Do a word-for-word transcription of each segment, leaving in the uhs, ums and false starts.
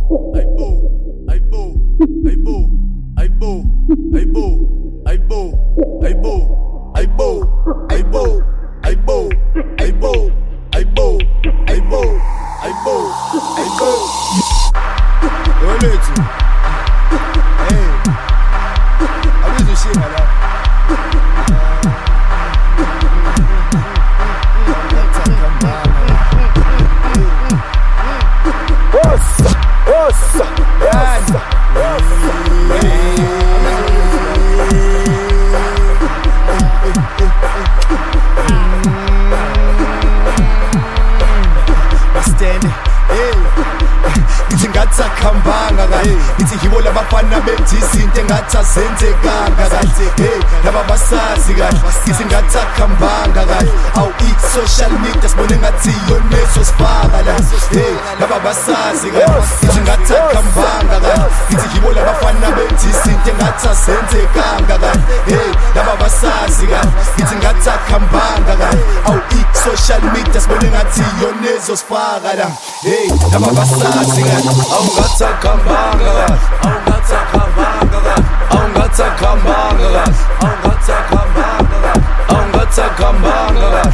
Social media sibone ngathi yona esosifaka la hey laba basazi ka ithi ngathi akhambanga ka ithi yibo labafana bethi izinto engathi azenzekanga ka hey laba basazi ka ithi ngathi akhambanga ka awu i social media sibone ngathi yona esosifaka la hey laba basazi ka awu ngathi akhambanga ka awu ngathi akhambanga ka awu ngathi akhambanga ka awu ngathi akhambanga ka awu ngathi akhambanga ka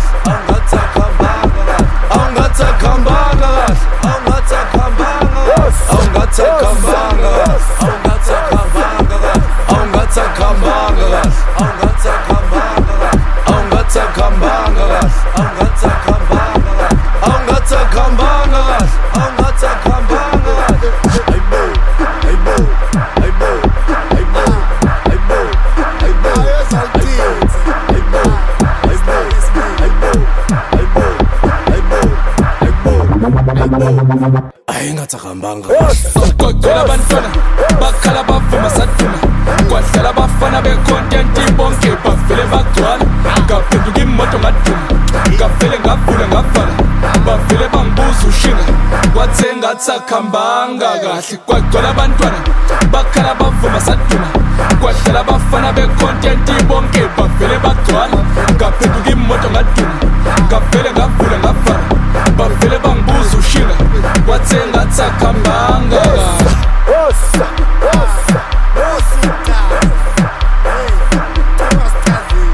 ayingathakambanga ukugcwala abantwana bakhala bavuma saduma kwadlala abafana be-content bonke bavele bagcwala ngaphenduka imoto ngaduma ngavele ngavula ngavala bavele bangibuza ushinga kwathe engathakhambanga kahle kwagcwala abantwana bakhala bavuma saduma kwadlala abafana be-content bonke bavele bagcwala ngaphenduka imoto ngaduma ngavele ngavula ngavala bavele bangibuza ushinga kwathe engathakhambanga kahle osa osa osita hey tomastazi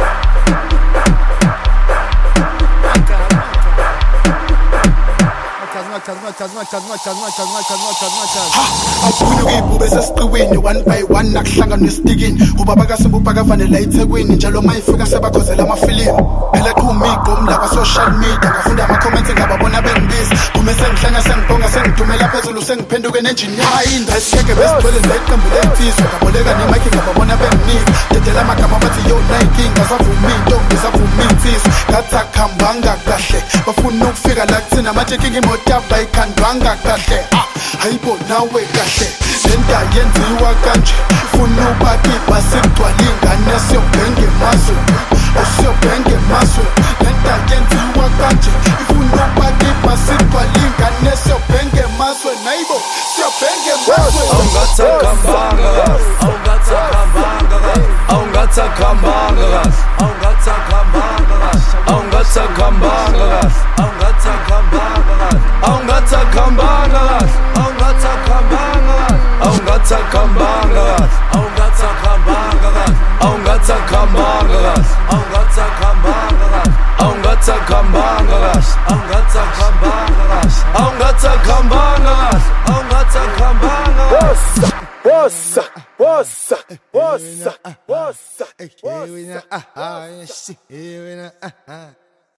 Chazma, chazma, chazma, chazma, chazma, chazma, chazma, chazma. Awuphunye ukuyibhube sesiqiwini one by one nakuhlangana nestikini ubaba kaSimbupa kavanele eThekwini njalo mayifika sebakhozela amafilimu phela qhumiko umlaba social media ngafunda ama-comments ngababona bengibiza kume sengihlanga sengibonga sengidumela phezulu sengiphenduke nenjini yamayinda esiyeke besigcwele neqembu ley'nsizwa ngaboleka nemayikhi ngababona benginika dedela amagama bathi yo nayinkinga savuma intombi savuma insizwa ngathi akuhambanga kahle bafuna ukufika la kuthina amatshekinga imoto abayikhandwanga kahle hayibo nawe kahle lento ayenziwa kanje ufuna ubakiba sekugcwala ingane siyobhenga emazwe usiyobhenga emazwe lento ayenziwa kanje ufuna ubakiba sekugcwala ingane siyobhenga emazwe nayibo siyobhenga emazwe awungathakhambanga awungathakhambanga awungathakhambanga awungathakhambanga awungathakhambanga awungathakhambanga awungathakhambanga awungathakhambanga awungathakhambanga awungathakhambanga awungathakhambanga awungathakhambanga awungathakhambanga awungathakhambanga awungathakhambanga awungathakhambanga osa osa osa osa osa osa